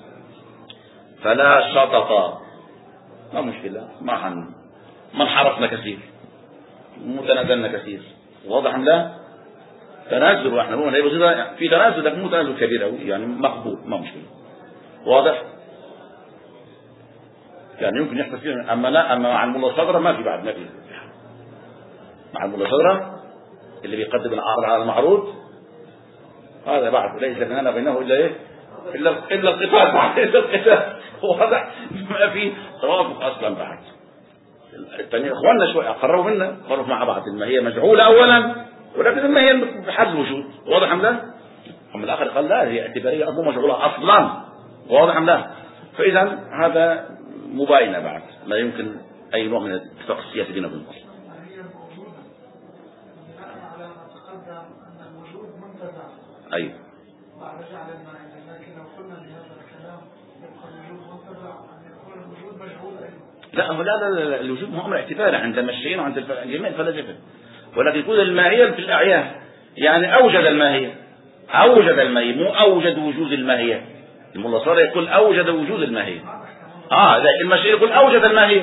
فلا شطط، ما مشكلة، ما حن ما انحرفنا كثير، متنازلنا كثير. واضح ام لا؟ تنازل، واحنا بنقول هي بسيطة في تنازل لكن مو تنازل كبير قوي، يعني مقبول، ما مشكلة. واضح؟ يعني يمكن يحصل فيه. أما لا، أما مع الملاصقة ما في بعد، ما في مع الملاصقة اللي بيقدم العرض على المعروض هذا بعد ليس بيننا وبينه إلا إيه؟ إلا إلا القتال بعد، إلا القتال. واضح؟ ما في توافق أصلا بعد. الثانيين إخواننا شوي قرروا منا، قرروا مع بعض إن هي مجعولة أولا، ولكن إن هي بحد الوجود. واضح أم لا؟ أما الآخر قال لا، هي اعتبارية مو مجعولة أصلا. واضح أم لا؟ فإذا هذا مباينة بعد، لا يمكن أي نوع من الاتفاق السياسي بيننا وبين الأصل. أيوه. بعد جعل المعنى، لكن لو قلنا بهذا الكلام يبقى الوجود منتزع، أن يكون الوجود مجهول أيضا. لا هو لا لا لا الوجود هو أمر اعتباري عند المشيين وعند جميع الفلاسفة، ولكن يكون الماهية في الأعيان، يعني أوجد الماهية، أوجد الماهية مو أوجد وجود الماهية. الملاصرة يقول أوجد وجود الماهية. آه لا المشيين يقول أوجد الماهية،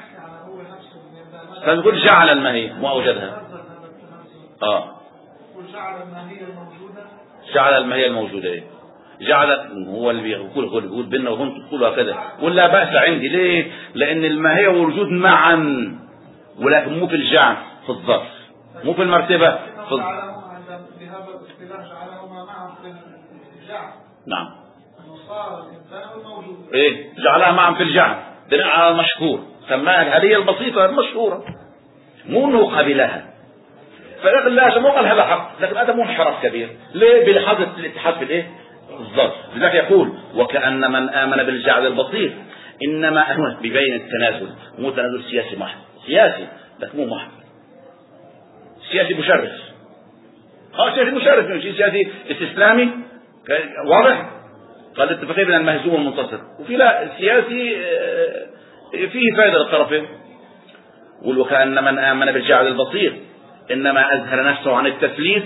فنقول جعل الماهية مو أوجدها. آه جعل الماهية الموجودة، جعل الماهية الموجودة إيه؟ جعل هو اللي بيقول هو اللي بيقول بيننا وبين تقولوا هكذا، ولا بأس عندي. ليه؟ لأن الماهية والوجود معا، ولكن مو في الجعل، في الظرف، مو في المرتبة، في الظرف. بهذا الاصطلاح جعلهما معا في الجعل. نعم. أنه صار الإنسان الموجود. إيه؟ جعلها معا في الجعل بناء على المشهور، سماها الآلية البسيطة المشهورة، مو إنه قبلها. فلكن لا مو قال هذا حق، لكن هذا مو انحراف كبير. ليه؟ بلحظة الاتحاد في الايه؟ الظرف. لذلك يقول وكأن من آمن بالجعل البسيط إنما ببين التنازل، مو تنازل سياسي محض، سياسي لكن مو محض، سياسي مشرف. اه سياسي مشرف، مش سياسي استسلامي. واضح؟ قال الاتفاقية بين المهزوم والمنتصر، وفي لا سياسي فيه فائدة للطرفين. يقول وكأن من آمن بالجعل البسيط إنما أزهر نفسه عن التثليث،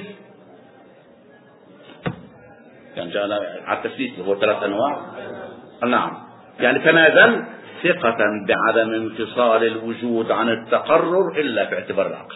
يعني جعل على التثليث هو ثلاث أنواع. نعم، يعني تنازل ثقة بعدم انفصال الوجود عن التقرر إلا في اعتبار العقل.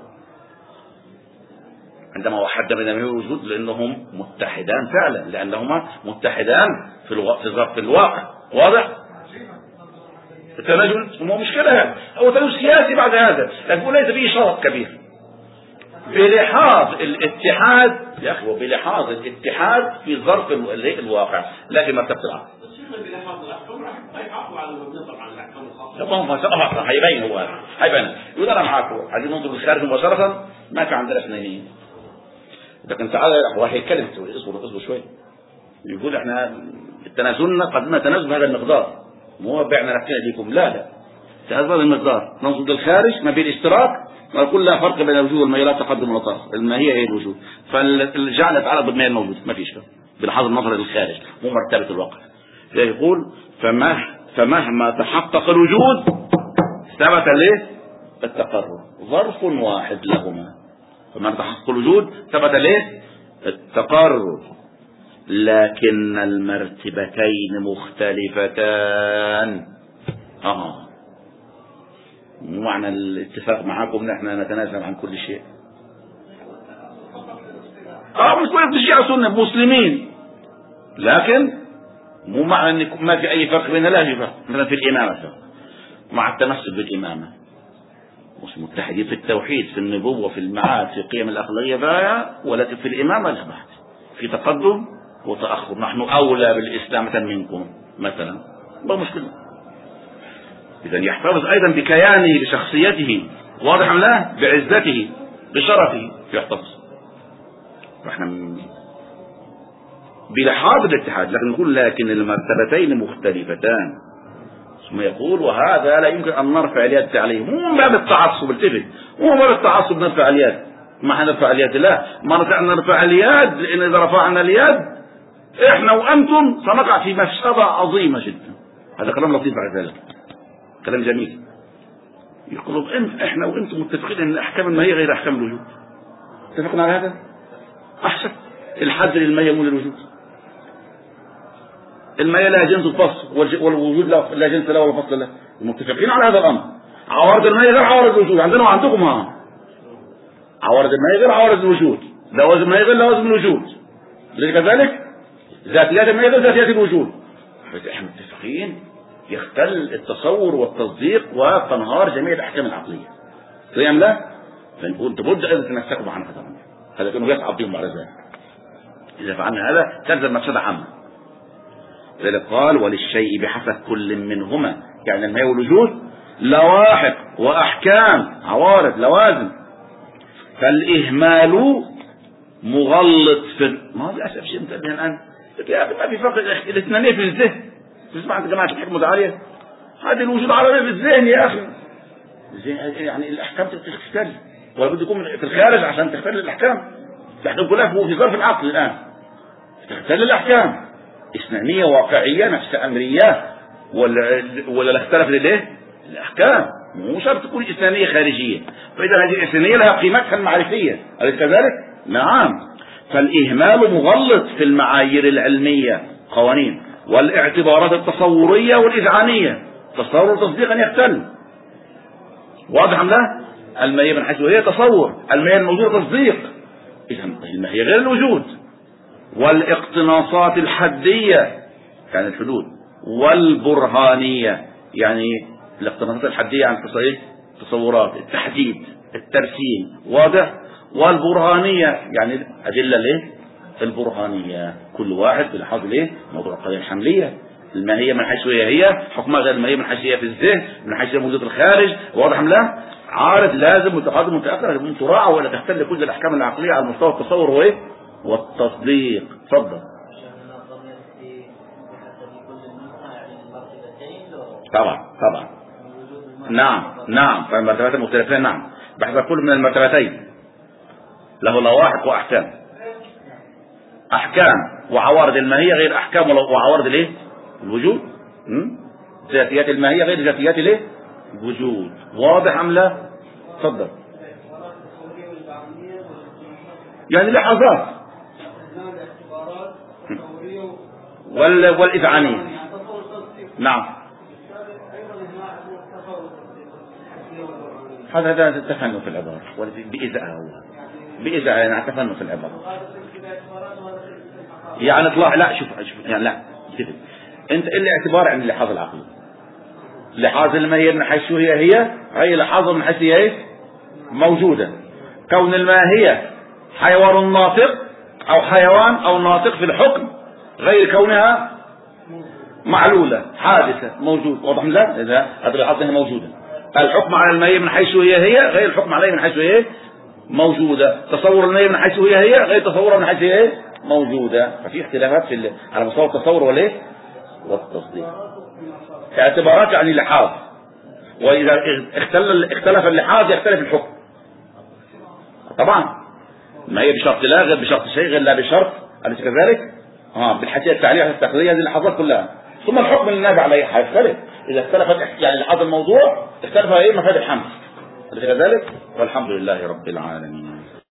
عندما وحد بين الوجود لأنهم متحدان فعلا، لأنهما متحدان في الوقت في الواقع. واضح؟ التنازل مو مشكلة، هو تنازل سياسي بعد هذا، لكن ليس فيه شرط كبير. بلحاظ الاتحاد يا أخي، وبلحاظ الاتحاد في ظرف الواقع، لكن مرتبة العقل. بلحاظ الأحكام راح يحافظوا على المبنى طبعا الأحكام الخاصة. طبعا هيبين هو هيبين. يقول أنا معاكم عايزين ننظر للخارج مباشرة، ما كان عندنا اثنين. لكن تعالى واحد يتكلم، اصبر اصبر شوي. يقول احنا تنازلنا قدمنا تنازل بهذا المقدار، مو بعنا نفسنا ليكم، لا لا تنازل بهذا المقدار، ننظر للخارج ما بين الاشتراك، ونقول لا فرق بين الوجود والماهية، لا تقدم ولا تأخر، الماهية هي الوجود، فالجعل يتعلق بالماهية الموجود، ما فيش فرق بلحاظ النظر للخارج مو مرتبة الواقع. يقول فمه فمهما تحقق الوجود ثبت ليه التقرر، ظرف واحد لهما. فمهما تحقق الوجود ثبت ليه التقرر، لكن المرتبتين مختلفتان. اه مو معنى الاتفاق معاكم ان احنا نتنازل عن كل شيء. اه مش كل الشيعة سنة مسلمين، لكن مو معنى ان ما في اي فرق بيننا، لا في فرق. مثلا في الامامة فرق مع التمسك بالامامة، مش متحدين في التوحيد، في النبوة، في المعاد، في قيم الاخلاقية بايع، ولكن في الامامة لا بعد، في تقدم وتأخر. نحن اولى بالاسلام منكم مثلا، ما مشكلة. إذا يحتفظ أيضا بكيانه بشخصيته، واضح أم لا؟ بعزته بشرفه يحتفظ. فإحنا بلحاظ الاتحاد، لكن نقول لكن المرتبتين مختلفتان. ثم يقول وهذا لا يمكن أن نرفع اليد عليه، مو من باب التعصب، التفت مو من باب التعصب نرفع اليد، ما حنرفع اليد، لا ما نرفع اليد، لأن إذا رفعنا اليد إحنا وأنتم سنقع في مفسدة عظيمة جدا. هذا كلام لطيف بعد ذلك، كلام جميل. يقولوا إن احنا وانتم متفقين ان الاحكام الماهية غير احكام الوجود، اتفقنا على هذا؟ احسن. الحد للماهية مو للوجود، الماهية لها جنس الفصل والوجود لا جنس له ولا فصل له، متفقين على هذا الامر. عوارض الماهية غير عوارض الوجود عندنا وعندكم. ها عوارض الماهية غير عوارض الوجود، لوازم الماهية غير لوازم الوجود، كذلك ذاتيات الماهية غير ذاتيات الوجود. بس احنا متفقين يختل التصور والتصديق وتنهار جميع الأحكام العقلية. فاهم؟ لا فنقول لابد أن تتمسكوا عنها طبعا، هذا كانوا يصعب بهم بعد ذلك. إذا فعلنا هذا تلزم مفسدة عامة. لذلك قال وللشيء بحسب كل منهما، يعني الماء والوجود لواحق وأحكام عوارض لوازم، فالإهمال مغلط في ما للأسف شيء منتبه الآن يا أخي ما في فرق الاثنين في الذهن. تسمع أنت جماعة الحكمة العالية هذا الوجود عربي في الذهن يا أخي، يعني الأحكام تختل ولا بده يكون في الخارج عشان تختل الأحكام. الأحكام كلها في ظرف العقل الآن تختل الأحكام إثنانية واقعية نفس أمرية ولا ولا لا اختلف ليه الأحكام، مو شرط تكون إثنانية خارجية. فإذا هذه الإثنانية لها قيمتها المعرفية، أليس كذلك؟ نعم. فالإهمال مغلط في المعايير العلمية قوانين والاعتبارات التصورية والإذعانية، تصور تصديقا يختل. واضح أم لا؟ الماهية من حيث هي تصور، الماهية الموجودة تصديق، إذا الماهية غير الوجود. والاقتناصات الحدية يعني الحدود، والبرهانية يعني الاقتناصات الحدية عن تصورات التحديد الترسيم، واضح. والبرهانية يعني الأدلة ليه البرهانية، كل واحد بلحاظ ليه موضوع القضية الحملية، الماهية من حيث هي هي حكمها غير الماهية من حيث هي في الذهن، من حيث هي موجودة في الخارج. واضح أم لا؟ عارض لازم متقدم متأخر من تراعى ولا تختل كل الأحكام العقلية على مستوى التصور وايه والتصديق. تفضل. طبعا طبعا نعم نعم فالمرتبتين مختلفتين. نعم بحث كل من المرتبتين له لواحق وأحكام، أحكام وعوارض الماهية غير أحكام وعوارض الايه الوجود. ذاتيات الماهية غير ذاتيات الايه الوجود. واضح أم لا؟ تفضل. يعني لحظات والإذعانية. نعم هذا هذا التفنن في العبارة بإذاء هو بإذاء يعني تفنن في العبارة يعني اطلاع. لا شوف شوف يعني لا كده انت الا اعتبار عن اللحاظ العقلي. لحاظ الماهية من حيث هي هي هي لحاظة من حيث هي موجودة. كون الماهية حيوان ناطق او حيوان او ناطق في الحكم غير كونها معلولة حادثة موجود. واضح لا؟ إذا هذه الحاظة موجودة. الحكم على الماهية من حيث هي هي غير الحكم عليها من حيث هي موجودة. تصور الماهية من حيث هي هي غير تصورها من حيث هي موجودة. ففي اختلافات في على مستوى التصور والايه والتصديق. اعتبارات يعني لحاظ، وإذا اختل اختلف اللحاظ يختلف الحكم. طبعا ما هي بشرط لا غير بشرط شيء غير لا بشرط، أليس كذلك؟ اه بالحاشية التعليق التقليدية هذه اللحظات كلها. ثم الحكم اللي النابع عليه حيختلف إذا اختلفت يعني لحاظ الموضوع اختلف ايه مفاد الحمل، أليس كذلك؟ والحمد لله رب العالمين.